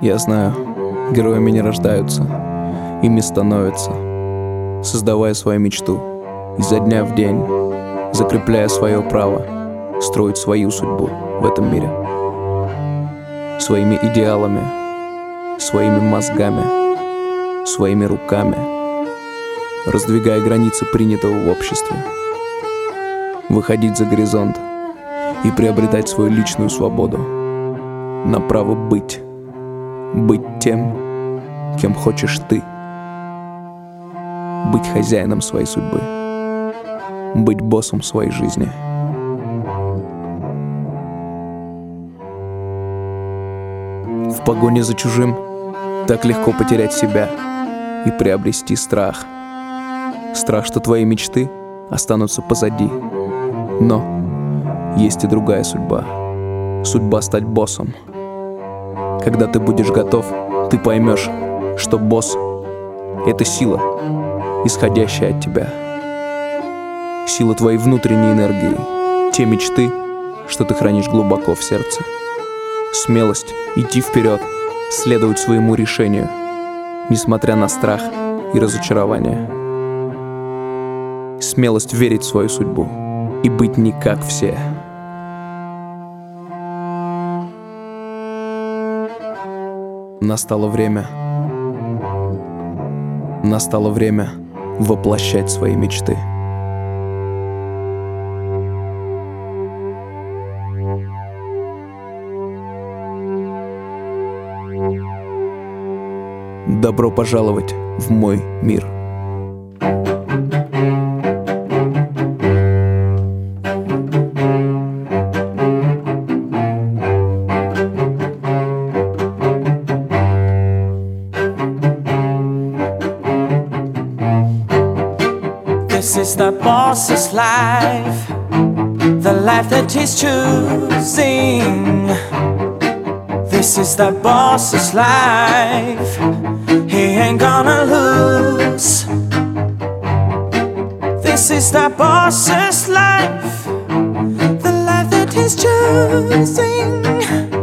Я знаю, героями не рождаются, ими становятся, создавая свою мечту, изо дня в день, закрепляя свое право строить свою судьбу в этом мире. Своими идеалами, своими мозгами, своими руками, раздвигая границы принятого в обществе. Выходить за горизонт и приобретать свою личную свободу на право быть тем, кем хочешь ты. Быть хозяином своей судьбы, быть боссом своей жизни. В погоне за чужим так легко потерять себя и приобрести страх. Страх, что твои мечты останутся позади. Но есть и другая судьба. Судьба стать боссом. Когда ты будешь готов, ты поймешь, что босс — это сила, исходящая от тебя. Сила твоей внутренней энергии, те мечты, что ты хранишь глубоко в сердце. Смелость идти вперед, следовать своему решению, несмотря на страх и разочарование. Смелость верить в свою судьбу и быть не как все. Настало время воплощать свои мечты. Добро пожаловать в мой мир. This is the boss's life, the life that he's choosing. This is the boss's life, he ain't gonna lose. This is the boss's life, the life that he's choosing.